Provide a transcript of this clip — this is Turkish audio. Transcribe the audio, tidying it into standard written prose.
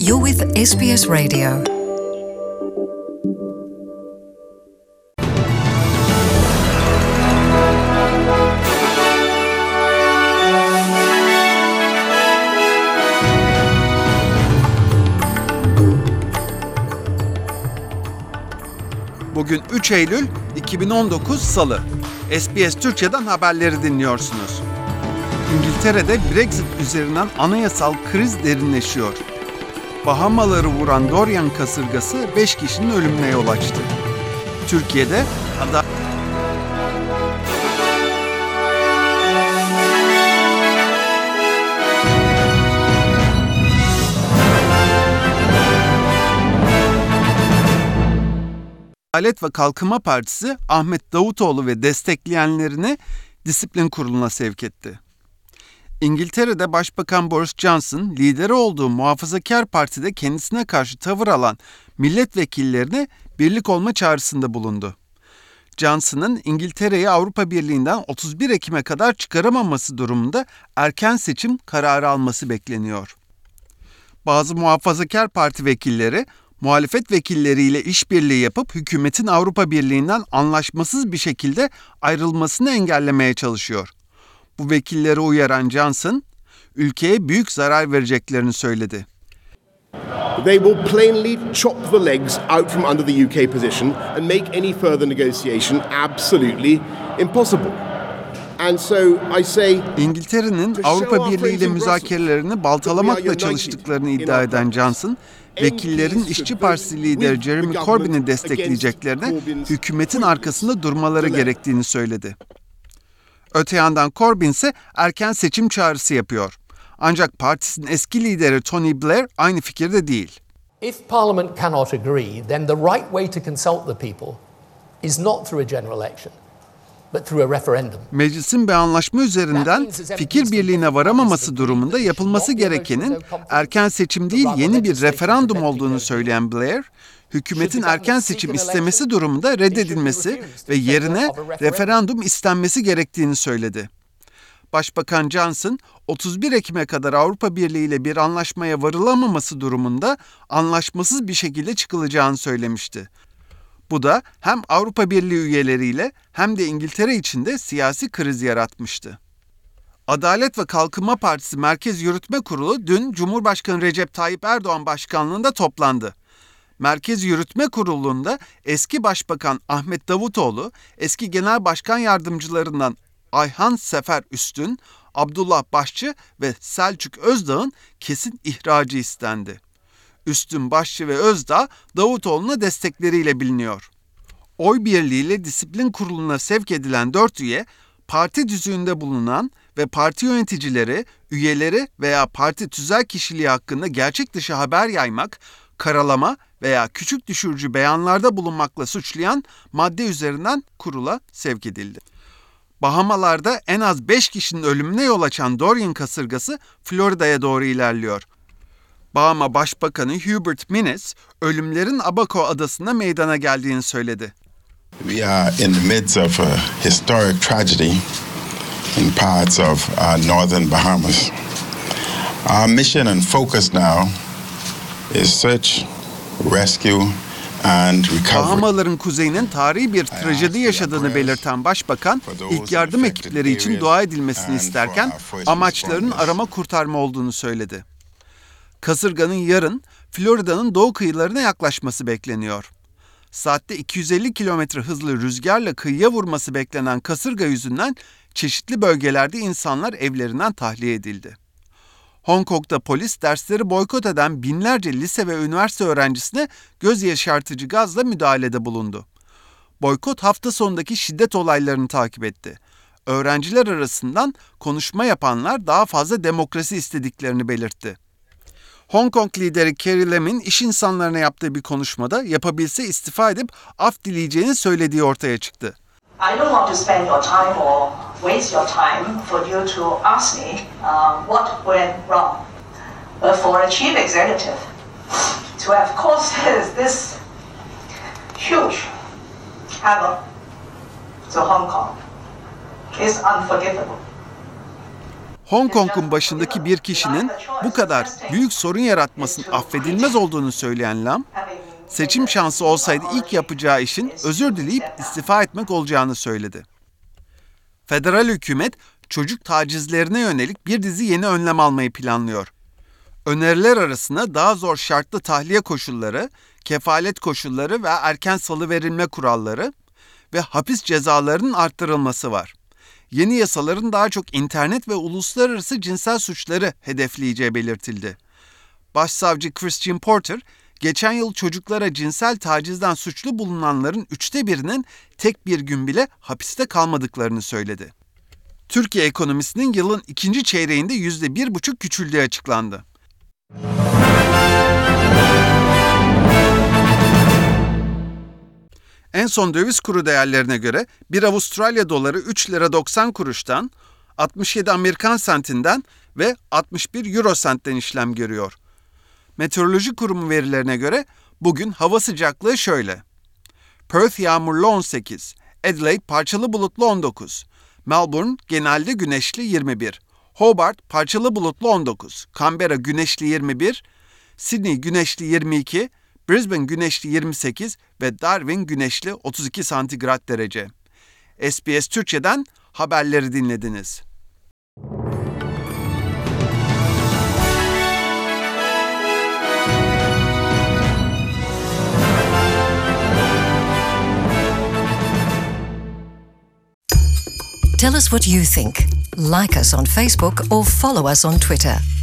You're with SBS Radio. Bugün 3 Eylül 2019 Salı. SBS Türkçe'den haberleri dinliyorsunuz. İngiltere'de Brexit üzerinden anayasal kriz derinleşiyor. Bahamaları vuran Dorian kasırgası 5 kişinin ölümüne yol açtı. Türkiye'de Adalet ve Kalkınma Partisi Ahmet Davutoğlu ve destekleyenlerini disiplin kuruluna sevk etti. İngiltere'de Başbakan Boris Johnson, lideri olduğu Muhafazakar Parti'de kendisine karşı tavır alan milletvekillerine birlik olma çağrısında bulundu. Johnson'ın İngiltere'yi Avrupa Birliği'nden 31 Ekim'e kadar çıkaramaması durumunda erken seçim kararı alması bekleniyor. Bazı Muhafazakar Parti vekilleri, muhalefet vekilleriyle işbirliği yapıp hükümetin Avrupa Birliği'nden anlaşmasız bir şekilde ayrılmasını engellemeye çalışıyor. Bu vekilleri uyaran Johnson, ülkeye büyük zarar vereceklerini söyledi. They will plainly chop the legs out from under the UK position and make any further negotiation absolutely impossible. And so I say, İngiltere'nin Avrupa Birliği ile müzakerelerini baltalamakla çalıştıklarını iddia eden Johnson, vekillerin İşçi Partisi lideri Jeremy Corbyn'i destekleyeceklerine hükümetin arkasında durmaları gerektiğini söyledi. Öte yandan Corbyn ise erken seçim çağrısı yapıyor. Ancak partisinin eski lideri Tony Blair aynı fikirde değil. If Parliament cannot agree, then the right way to consult the people is not through a general election, but through a referendum. Meclisin bir anlaşma üzerinden fikir birliğine varamaması durumunda yapılması gerekenin erken seçim değil yeni bir referandum olduğunu söyleyen Blair, hükümetin erken seçim istemesi durumunda reddedilmesi ve yerine referandum istenmesi gerektiğini söyledi. Başbakan Johnson, 31 Ekim'e kadar Avrupa Birliği ile bir anlaşmaya varılamaması durumunda anlaşmasız bir şekilde çıkılacağını söylemişti. Bu da hem Avrupa Birliği üyeleriyle hem de İngiltere için de siyasi kriz yaratmıştı. Adalet ve Kalkınma Partisi Merkez Yürütme Kurulu dün Cumhurbaşkanı Recep Tayyip Erdoğan başkanlığında toplandı. Merkez Yürütme Kurulu'nda eski Başbakan Ahmet Davutoğlu, eski Genel Başkan Yardımcılarından Ayhan Sefer Üstün, Abdullah Başçı ve Selçuk Özdağ'ın kesin ihracı istendi. Üstün, Başçı ve Özdağ Davutoğlu'na destekleriyle biliniyor. Oy birliğiyle disiplin kuruluna sevk edilen 4 üye, parti düzüğünde bulunan ve parti yöneticileri, üyeleri veya parti tüzel kişiliği hakkında gerçek dışı haber yaymak, karalama veya küçük düşürücü beyanlarda bulunmakla suçlayan madde üzerinden kurula sevk edildi. Bahamalarda en az 5 kişinin ölümüne yol açan Dorian kasırgası Florida'ya doğru ilerliyor. Bahama Başbakanı Hubert Minnis, ölümlerin Abaco adasında meydana geldiğini söyledi. We are in the midst of a historic tragedy in parts of northern Bahamas. Our mission and focus now is search, rescue and recovery. Bahamaların kuzeyinin tarihi bir trajedi yaşadığını belirten Başbakan, ilk yardım ekipleri için dua edilmesini isterken amaçlarının arama kurtarma olduğunu söyledi. Kasırganın yarın Florida'nın doğu kıyılarına yaklaşması bekleniyor. Saatte 250 kilometre hızlı rüzgarla kıyıya vurması beklenen kasırga yüzünden çeşitli bölgelerde insanlar evlerinden tahliye edildi. Hong Kong'da polis dersleri boykot eden binlerce lise ve üniversite öğrencisine göz yaşartıcı gazla müdahalede bulundu. Boykot hafta sonundaki şiddet olaylarını takip etti. Öğrenciler arasından konuşma yapanlar daha fazla demokrasi istediklerini belirtti. Hong Kong lideri Carrie Lam'in iş insanlarına yaptığı bir konuşmada yapabilse istifa edip af dileyeceğini söylediği ortaya çıktı. I don't want to spend your time or waste your time for you to ask me what went wrong. But for a chief executive to have caused this huge havoc to Hong Kong is unforgivable. Hong Kong'un başındaki bir kişinin bu kadar büyük sorun yaratmasının affedilmez olduğunu söyleyen Lam, seçim şansı olsaydı ilk yapacağı işin özür dileyip istifa etmek olacağını söyledi. Federal hükümet çocuk tacizlerine yönelik bir dizi yeni önlem almayı planlıyor. Öneriler arasında daha zor şartlı tahliye koşulları, kefalet koşulları ve erken salıverilme kuralları ve hapis cezalarının arttırılması var. Yeni yasaların daha çok internet ve uluslararası cinsel suçları hedefleyeceği belirtildi. Başsavcı Christian Porter, geçen yıl çocuklara cinsel tacizden suçlu bulunanların 1/3'inin tek bir gün bile hapiste kalmadıklarını söyledi. Türkiye ekonomisinin yılın ikinci çeyreğinde %1,5 küçüldüğü açıklandı. En son döviz kuru değerlerine göre bir Avustralya doları 3 lira 90 kuruştan, 67 Amerikan sentinden ve 61 Euro sentten işlem görüyor. Meteoroloji Kurumu verilerine göre bugün hava sıcaklığı şöyle. Perth yağmurlu 18, Adelaide parçalı bulutlu 19, Melbourne genelde güneşli 21, Hobart parçalı bulutlu 19, Canberra güneşli 21, Sydney güneşli 22, Brisbane güneşli 28 ve Darwin güneşli 32 santigrat derece. SBS Türkçe'den haberleri dinlediniz. Tell us what you think. Like us on Facebook or follow us on Twitter.